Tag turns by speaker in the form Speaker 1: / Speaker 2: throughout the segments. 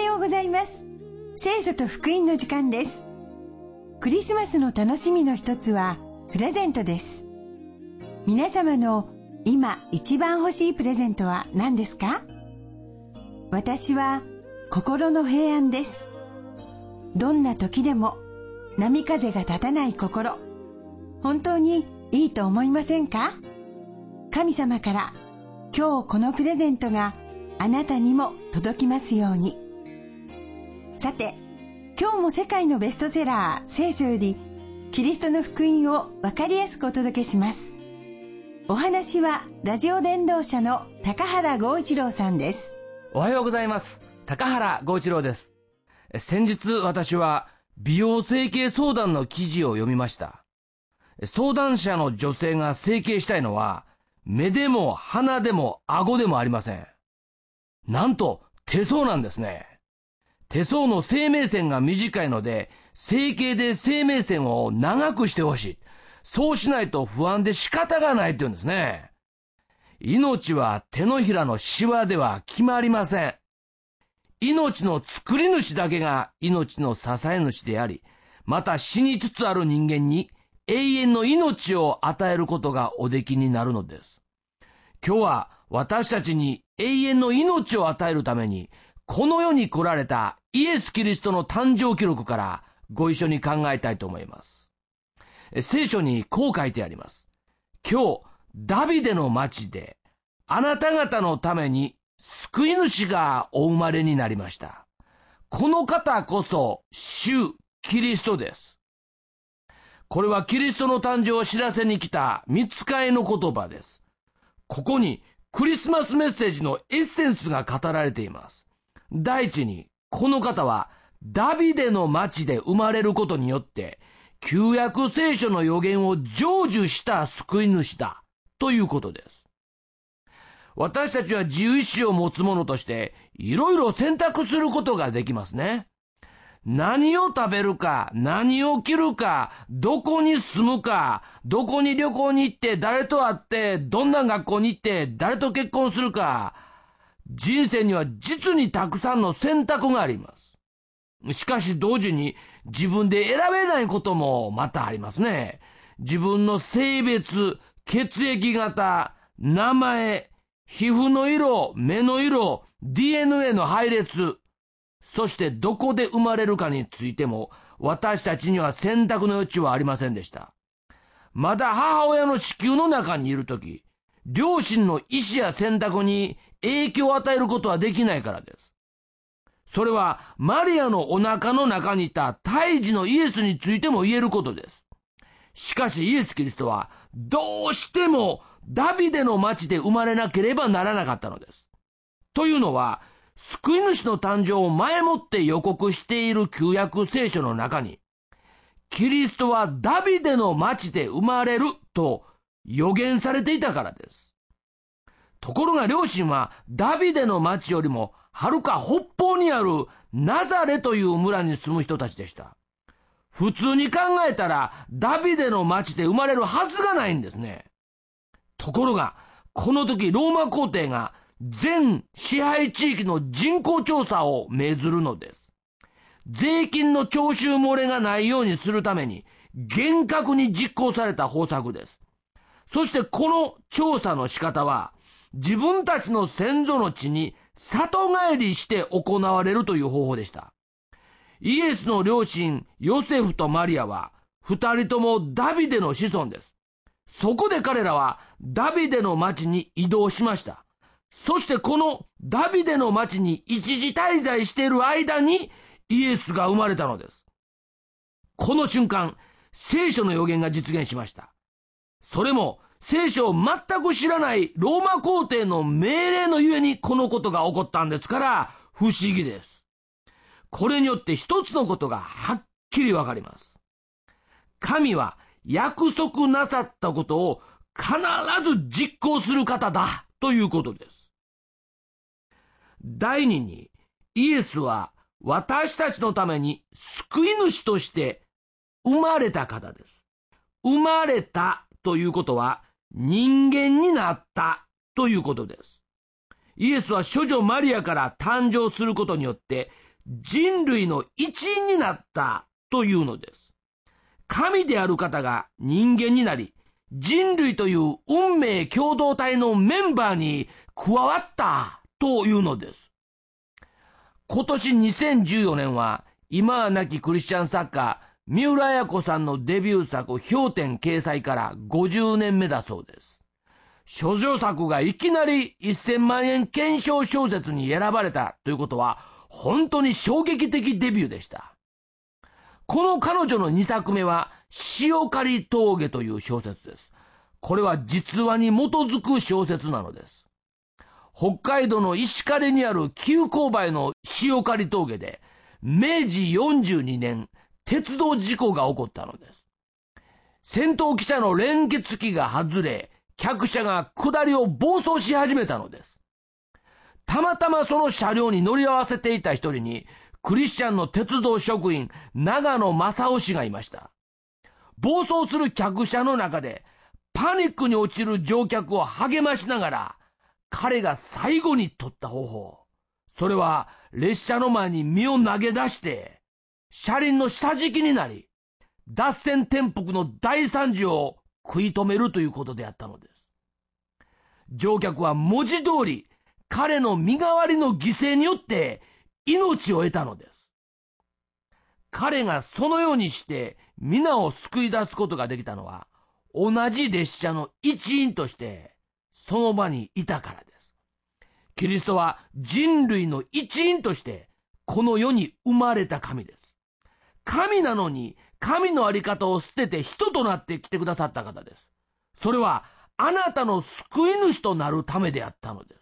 Speaker 1: ようございます。聖書と福音の時間です。クリスマスの楽しみの一つはプレゼントです。皆様の今一番欲しいプレゼントは何ですか？私は心の平安です。どんな時でも波風が立たない心、本当にいいと思いませんか？神様から今日このプレゼントがあなたにも届きますように。さて、今日も世界のベストセラー聖書よりキリストの福音をわかりやすくお届けします。お話はラジオ伝道者の高原剛一郎さんです。
Speaker 2: おはようございます。高原剛一郎です。先日私は美容整形相談の記事を読みました。相談者の女性が整形したいのは目でも鼻でも顎でもありません。なんと手相なんですね。手相の生命線が短いので整形で生命線を長くしてほしい。そうしないと不安で仕方がないって言うんですね。命は手のひらのシワでは決まりません。命の作り主だけが命の支え主であり、また死につつある人間に永遠の命を与えることがおできになるのです。今日は私たちに永遠の命を与えるために、この世に来られたイエス・キリストの誕生記録からご一緒に考えたいと思います。聖書にこう書いてあります。今日、ダビデの町であなた方のために救い主がお生まれになりました。この方こそ主キリストです。これはキリストの誕生を知らせに来た御使いの言葉です。ここにクリスマスメッセージのエッセンスが語られています。第一に、この方はダビデの町で生まれることによって旧約聖書の予言を成就した救い主だということです。私たちは自由意志を持つ者としていろいろ選択することができますね。何を食べるか、何を着るか、どこに住むか、どこに旅行に行って誰と会ってどんな学校に行って誰と結婚するか、人生には実にたくさんの選択があります。しかし同時に自分で選べないこともまたありますね。自分の性別、血液型、名前、皮膚の色、目の色、DNA の配列、そしてどこで生まれるかについても私たちには選択の余地はありませんでした。まだ母親の子宮の中にいるとき、両親の意思や選択に影響を与えることはできないからです。それはマリアのお腹の中にいた胎児のイエスについても言えることです。しかしイエス・キリストはどうしてもダビデの町で生まれなければならなかったのです。というのは、救い主の誕生を前もって予告している旧約聖書の中に、キリストはダビデの町で生まれると予言されていたからです。ところが両親はダビデの町よりもはるか北方にあるナザレという村に住む人たちでした。普通に考えたらダビデの町で生まれるはずがないんですね。ところがこの時ローマ皇帝が全支配地域の人口調査を命ずるのです。税金の徴収漏れがないようにするために厳格に実行された方策です。そしてこの調査の仕方は自分たちの先祖の地に里帰りして行われるという方法でした。イエスの両親ヨセフとマリアは二人ともダビデの子孫です。そこで彼らはダビデの町に移動しました。そしてこのダビデの町に一時滞在している間にイエスが生まれたのです。この瞬間、聖書の予言が実現しました。それも聖書を全く知らないローマ皇帝の命令のゆえにこのことが起こったんですから不思議です。これによって一つのことがはっきりわかります。神は約束なさったことを必ず実行する方だということです。第二に、イエスは私たちのために救い主として生まれた方です。生まれたということは人間になったということです。イエスは処女マリアから誕生することによって人類の一員になったというのです。神である方が人間になり、人類という運命共同体のメンバーに加わったというのです。今年2014年は今は亡きクリスチャン作家三浦綾子さんのデビュー作氷点掲載から50年目だそうです。処女作がいきなり1000万円懸賞小説に選ばれたということは本当に衝撃的デビューでした。この彼女の2作目は塩刈峠という小説です。これは実話に基づく小説なのです。北海道の石狩にある急勾配の塩刈峠で明治42年鉄道事故が起こったのです。先頭汽車の連結器が外れ、客車が下りを暴走し始めたのです。たまたまその車両に乗り合わせていた一人にクリスチャンの鉄道職員長野正夫氏がいました。暴走する客車の中でパニックに陥る乗客を励ましながら、彼が最後に取った方法、それは列車の前に身を投げ出して車輪の下敷きになり、脱線転覆の大惨事を食い止めるということであったのです。乗客は文字通り彼の身代わりの犠牲によって命を得たのです。彼がそのようにして皆を救い出すことができたのは、同じ列車の一員としてその場にいたからです。キリストは人類の一員としてこの世に生まれた神です。神なのに神のあり方を捨てて人となって来てくださった方です。それはあなたの救い主となるためであったのです。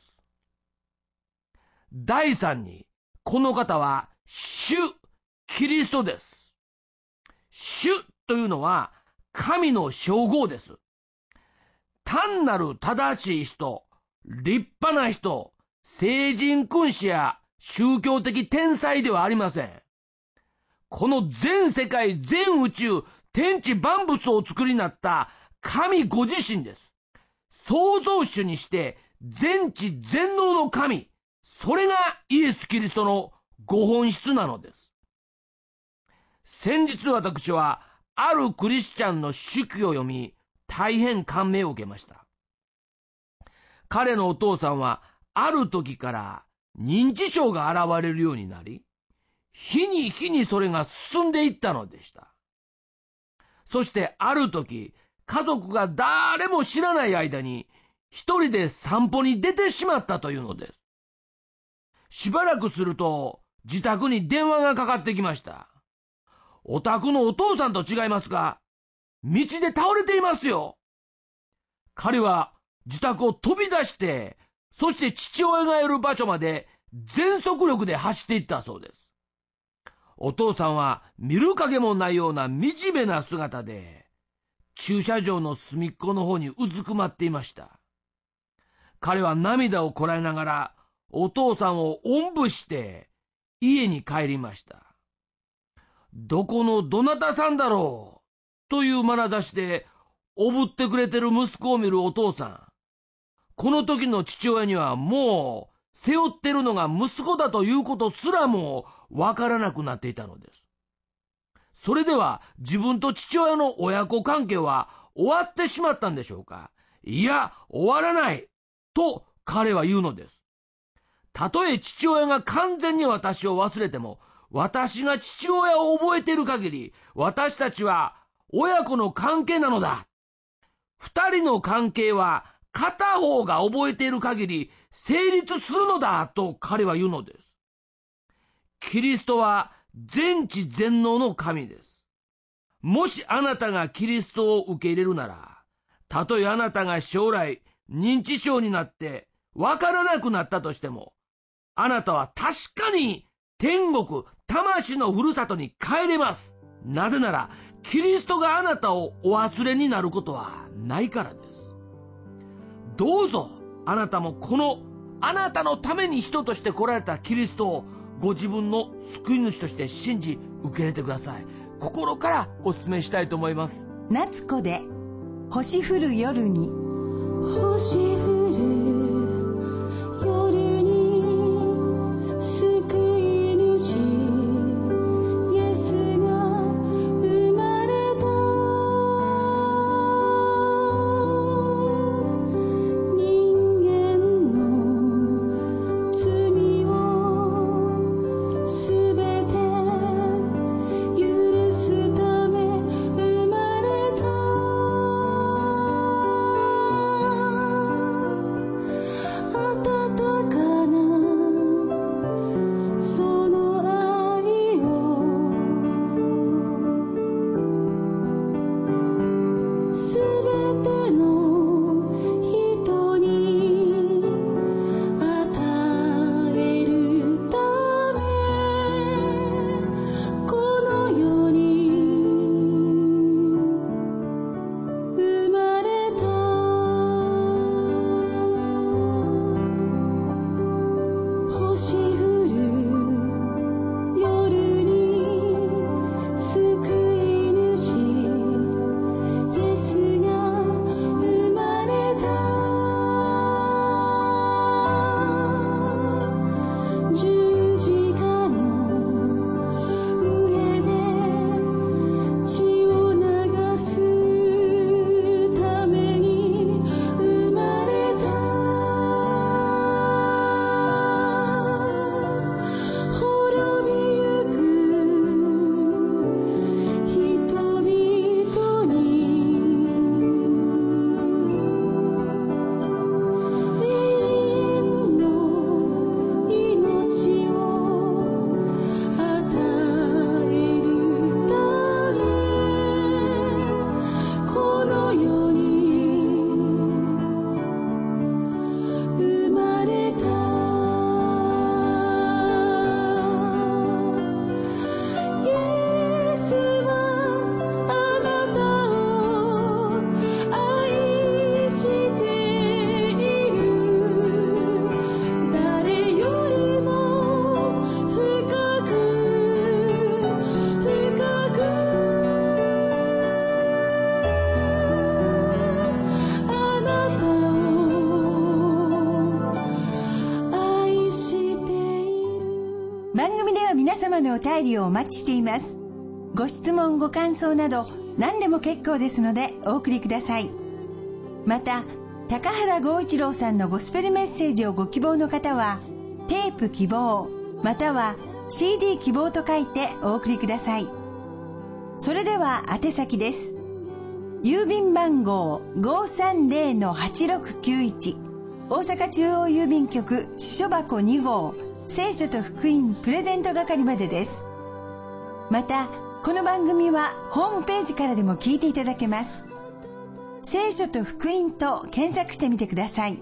Speaker 2: 第三に、この方は主キリストです。主というのは神の称号です。単なる正しい人、立派な人、聖人君子や宗教的天才ではありません。この全世界、全宇宙、天地万物を作りになった神ご自身です。創造主にして全知全能の神、それがイエス・キリストのご本質なのです。先日私はあるクリスチャンの手記を読み、大変感銘を受けました。彼のお父さんはある時から認知症が現れるようになり、日に日にそれが進んでいったのでした。そしてある時、家族が誰も知らない間に一人で散歩に出てしまったというのです。しばらくすると自宅に電話がかかってきました。お宅のお父さんと違いますか？道で倒れていますよ。彼は自宅を飛び出して、そして父親がいる場所まで全速力で走っていったそうです。お父さんは見る影もないような惨めな姿で駐車場の隅っこの方にうずくまっていました。彼は涙をこらえながらお父さんをおんぶして家に帰りました。どこのどなたさんだろうという眼差しでおぶってくれてる息子を見るお父さん。この時の父親にはもう背負ってるのが息子だということすらもわからなくなっていたのです。それでは自分と父親の親子関係は終わってしまったんでしょうか？いや、終わらないと彼は言うのです。たとえ父親が完全に私を忘れても、私が父親を覚えている限り、私たちは親子の関係なのだ。二人の関係は片方が覚えている限り成立するのだと彼は言うのです。キリストは全知全能の神です。もしあなたがキリストを受け入れるなら、たとえあなたが将来認知症になってわからなくなったとしても、あなたは確かに天国、魂のふるさとに帰れます。なぜならキリストがあなたをお忘れになることはないからです。どうぞあなたもこのあなたのために人として来られたキリストをご自分の救い主として信じ受け入れてください。心からお勧めしたいと思います。
Speaker 1: 夏子で星降る夜に。
Speaker 3: 星降る夜に救い主
Speaker 1: 様のお便りをお待ちしています。ご質問ご感想など何でも結構ですのでお送りください。また高原剛一郎さんのゴスペルメッセージをご希望の方はテープ希望または CD 希望と書いてお送りください。それでは宛先です。郵便番号 530-8691 大阪中央郵便局支所箱2号聖書と福音プレゼント係までです。またこの番組はホームページからでも聞いていただけます。聖書と福音と検索してみてください。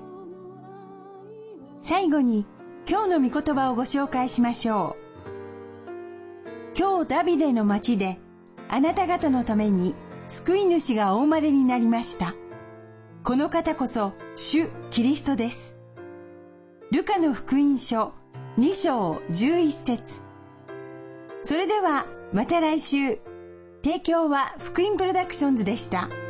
Speaker 1: 最後に今日の御言葉をご紹介しましょう。今日ダビデの町であなた方のために救い主がお生まれになりました。この方こそ主キリストです。ルカの福音書2章11節。それではまた来週。提供は福音プロダクションズでした。